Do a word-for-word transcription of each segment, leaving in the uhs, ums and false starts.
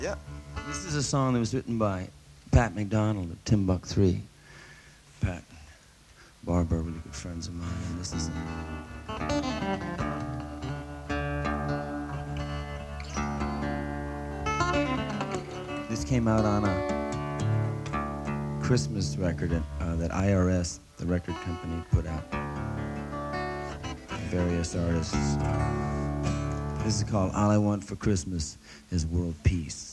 Yeah. This is a song that was written by Pat McDonald of Timbuk three. Pat, Barbara, really good friends of mine, and this is this came out on a Christmas record uh, that I R S, the record company, put out. Various artists. This is called All I Want for Christmas is World Peace.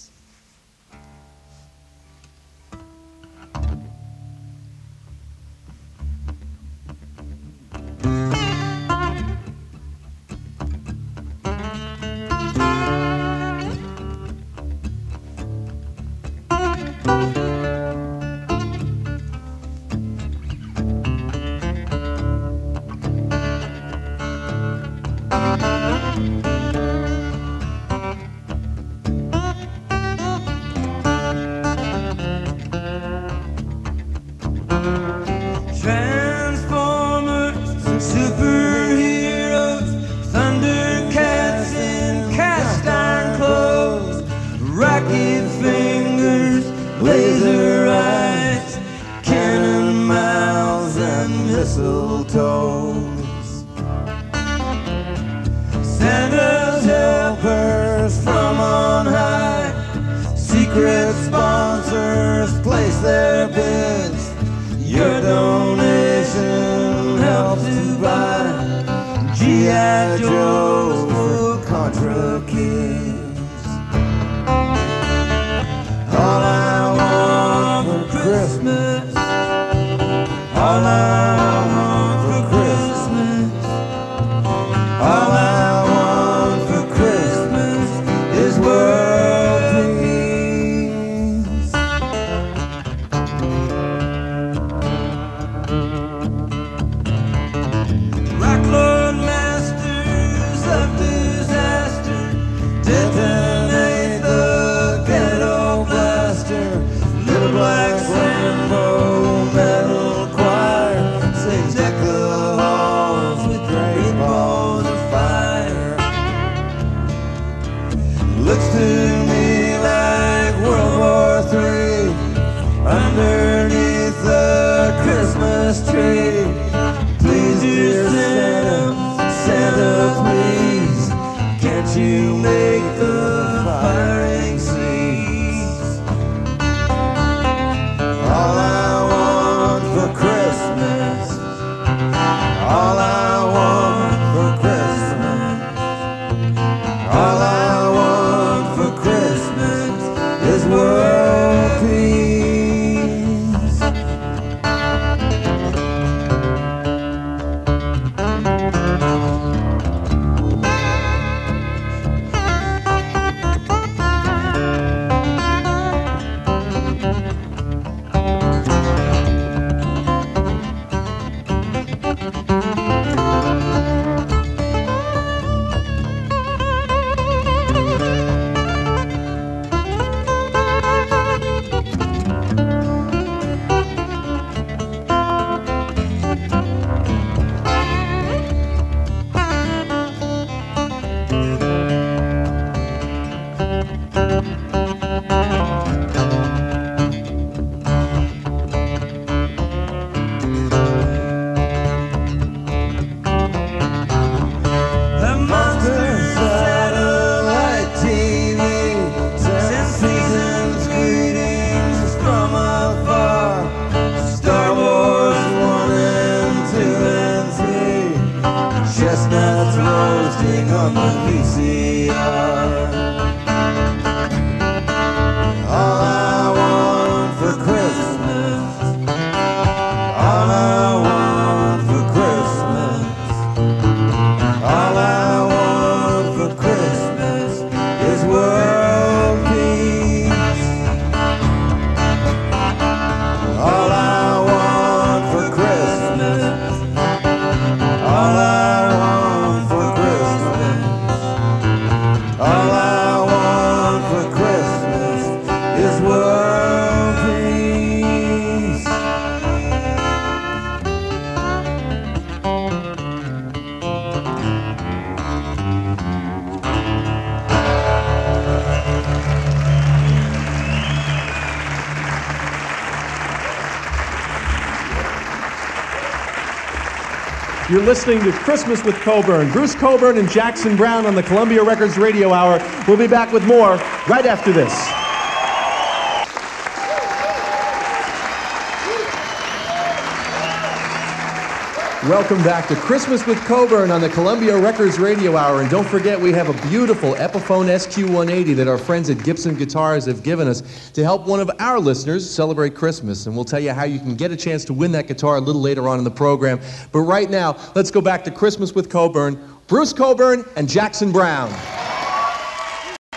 Transformers, superheroes, Thundercats in cast iron clothes, rocket fingers, laser eyes, cannon mouths and mistletoes. Santa's helpers from on high, secret sponsors place their bids. Your donation helps to buy G I. Joes for Contra kids. All I want for Christmas, all I want for Christmas, all I want for Christmas is world peace. Rocklord masters of disaster detonate the ghetto blaster. Little black rainbow metal choir say deck the halls with rainbows of fire. Looks to me like World War Three underneath the Christmas tree. Please, dear Santa, Santa, please, can't you make the firing cease? All I want for Christmas, all I want for Christmas, all I want for Christmas is world peace. You're listening to Christmas with Coburn. Bruce Coburn and Jackson Browne on the Columbia Records Radio Hour. We'll be back with more right after this. Welcome back to Christmas with Coburn on the Columbia Records Radio Hour. And don't forget, we have a beautiful Epiphone S Q one eighty that our friends at Gibson Guitars have given us to help one of our listeners celebrate Christmas. And we'll tell you how you can get a chance to win that guitar a little later on in the program. But right now, let's go back to Christmas with Coburn, Bruce Coburn and Jackson Browne.